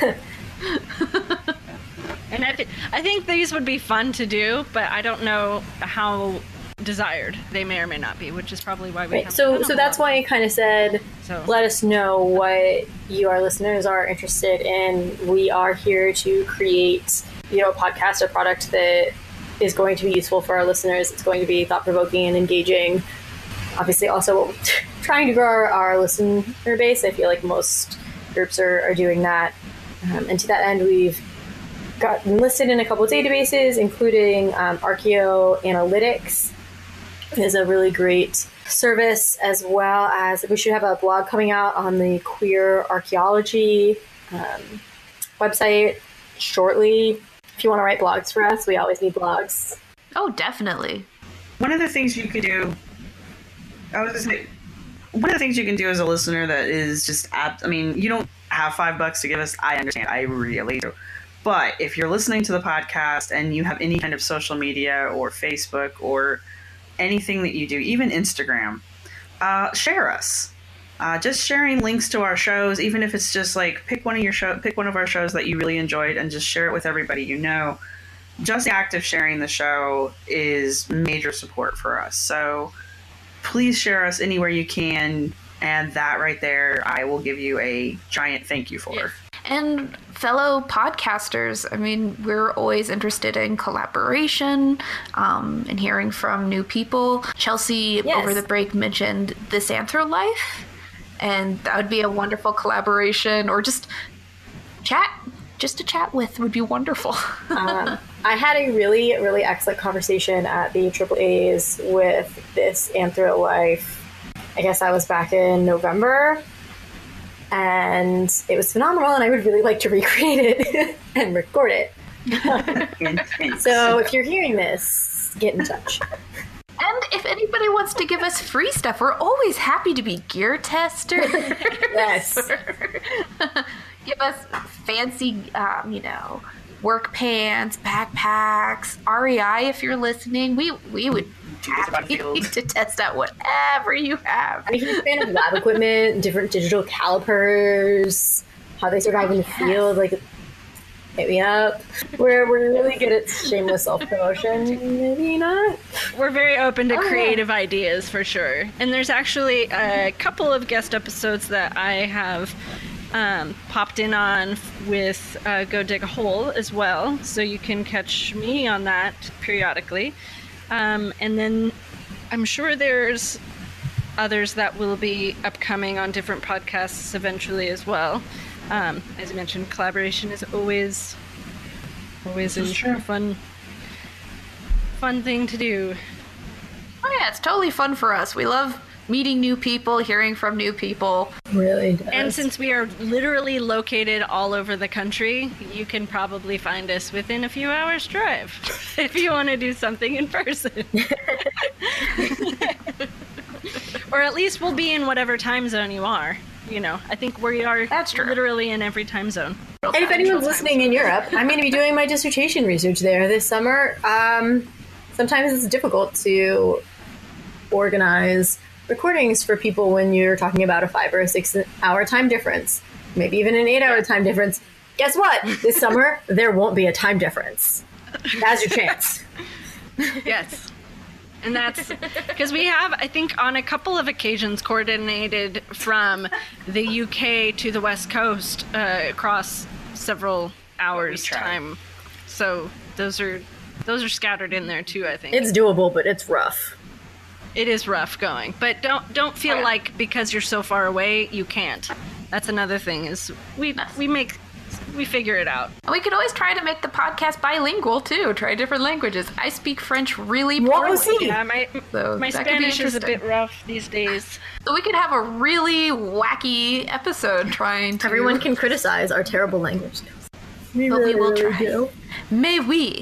And I, th- I think these would be fun to do, but I don't know how desired they may or may not be, which is probably why we Right. haven't So, done so a that's lot. why I kind of said, So- let us know what you, our listeners, are interested in. We are here to create, you know, a podcast, a product that is going to be useful for our listeners. It's going to be thought-provoking and engaging. Obviously, also trying to grow our, our listener base. I feel like most groups are, are doing that. Um, and to that end, we've gotten listed in a couple of databases, including um, Archeo Analytics is a really great service, as well as we should have a blog coming out on the Queer Archaeology um, website shortly. If you want to write blogs for us, we always need blogs. Oh, definitely. One of the things you could do, I was gonna say, one of the things you can do as a listener that is just, apt, I mean, you don't have five bucks to give us. I understand. I really do. But if you're listening to the podcast and you have any kind of social media or Facebook or anything that you do, even Instagram, uh, share us. Uh, just sharing links to our shows, even if it's just like pick one of your show, pick one of our shows that you really enjoyed, and just share it with everybody you know. Just the act of sharing the show is major support for us. So please share us anywhere you can, and that right there, I will give you a giant thank you for. Yes. And fellow podcasters, I mean, we're always interested in collaboration um, and hearing from new people. Chelsea, yes. over the break, mentioned This Anthro Life, and that would be a wonderful collaboration, or just chat. Just to chat with would be wonderful. um, I had a really, really excellent conversation at the Triple A's with This Anthro Life. I guess I was back in November. And it was phenomenal, and I would really like to recreate it and record it. So if you're hearing this, get in touch. And if anybody wants to give us free stuff, we're always happy to be gear testers. Yes. Give us fancy, um, you know, work pants, backpacks, R E I if you're listening. We we would happy to test out whatever you have. I'm a huge fan of lab equipment, different digital calipers, how they survive in the field. Like, hit me up. We're we're really good at shameless self promotion. Maybe not. We're very open to Oh, yeah. creative ideas for sure. And there's actually a couple of guest episodes that I have um, popped in on with uh, Go Dig a Hole as well. So you can catch me on that periodically. Um, and then I'm sure there's others that will be upcoming on different podcasts eventually as well. Um, as I mentioned, collaboration is always, always a fun, fun thing to do. Oh yeah, it's totally fun for us. We love meeting new people, hearing from new people. Really does. And since we are literally located all over the country, you can probably find us within a few hours' drive if you want to do something in person. Or at least we'll be in whatever time zone you are. You know, I think we are That's true. literally in every time zone. And if anyone's listening in Europe, I'm going to be doing my dissertation research there this summer. Um, sometimes it's difficult to organize recordings for people when you're talking about a five or a six hour time difference, maybe even an eight hour time difference. Guess what? This summer, there won't be a time difference. That's your chance. Yes. And that's because we have, I think, on a couple of occasions coordinated from the U K to the West Coast uh, across several hours time. So those are those are scattered in there too, I think. It's doable, but it's rough. It is rough going, but don't don't feel like because you're so far away you can't. That's another thing is we we make we figure it out. And we could always try to make the podcast bilingual too. Try different languages. I speak French really What poorly. was he? Yeah, my So my that could be Spanish is a interesting. bit rough these days. So we could have a really wacky episode trying to. Everyone can criticize our terrible language skills. We But we will try. do. May we?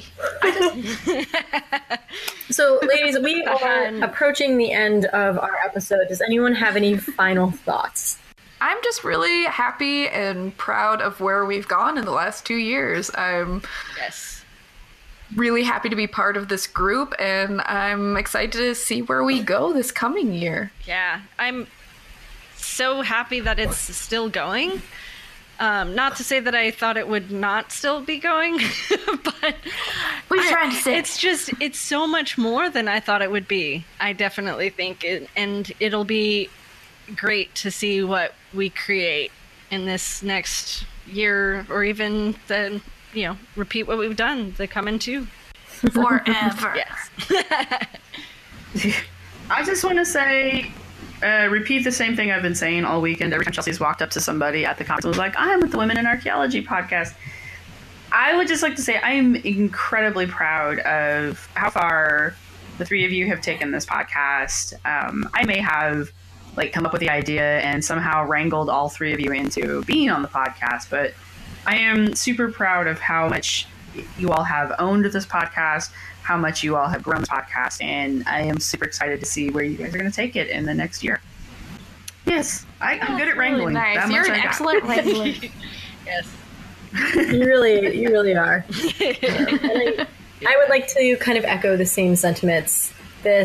So, ladies, we are Fun. approaching the end of our episode. Does anyone have any final thoughts? I'm just really happy and proud of where we've gone in the last two years. I'm Yes. really happy to be part of this group, and I'm excited to see where we go this coming year. Yeah, I'm so happy that it's still going. Um, not to say that I thought it would not still be going, but What are you trying to say? it's just, it's so much more than I thought it would be. I definitely think it, and it'll be great to see what we create in this next year, or even the, you know, repeat what we've done the coming two. Forever. Yes. I just want to say, uh, repeat the same thing I've been saying all weekend. Every time Chelsea's walked up to somebody at the conference and was like, I'm with the Women in Archaeology podcast. I would just like to say I'm incredibly proud of how far the three of you have taken this podcast. Um, I may have like come up with the idea and somehow wrangled all three of you into being on the podcast, but I am super proud of how much you all have owned this podcast, how much you all have grown this podcast, and I am super excited to see where you guys are going to take it in the next year. Yes, I, I'm good at wrangling. Really nice. That You're much an I got. excellent wrangler. Yes. You really, you really are. And I, I would like to kind of echo the same sentiments. This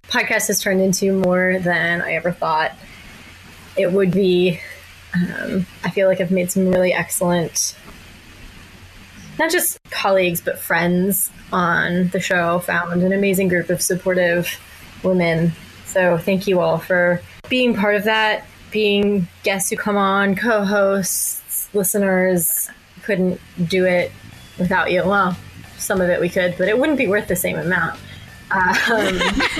podcast has turned into more than I ever thought it would be. Um, I feel like I've made some really excellent, not just colleagues, but friends on the show, found an amazing group of supportive women. So thank you all for being part of that, being guests who come on, co-hosts, listeners. Couldn't do it without you. Well, some of it we could, but it wouldn't be worth the same amount. Um,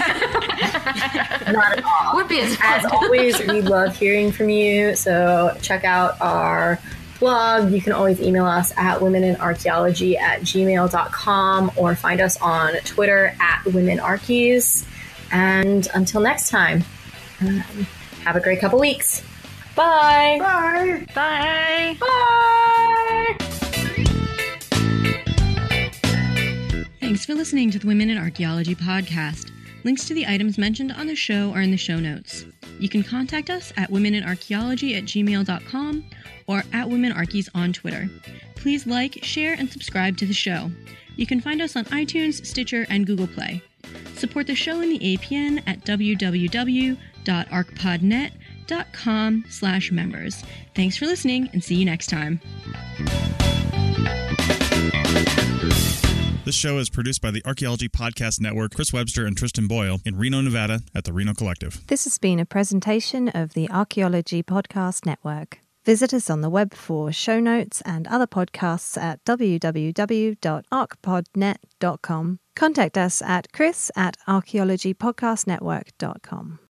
not at all. Would be as As always, we love hearing from you. So check out our blog. You can always email us at womeninarchaeology at gmail dot com or find us on Twitter at womenarchies. And until next time, um, have a great couple weeks. Bye. Bye. Bye. Bye. Thanks for listening to the Women in Archaeology podcast. Links to the items mentioned on the show are in the show notes. You can contact us at womeninarchaeology at gmail dot com or at womenarchies on Twitter. Please like, share, and subscribe to the show. You can find us on iTunes, Stitcher, and Google Play. Support the show in the A P N at www dot archpodnet dot com slash members. Thanks for listening, and see you next time. This show is produced by the Archaeology Podcast Network, Chris Webster and Tristan Boyle in Reno, Nevada at the Reno Collective. This has been a presentation of the Archaeology Podcast Network. Visit us on the web for show notes and other podcasts at w w w dot archpodnet dot com. Contact us at chris at archaeology podcast network dot com.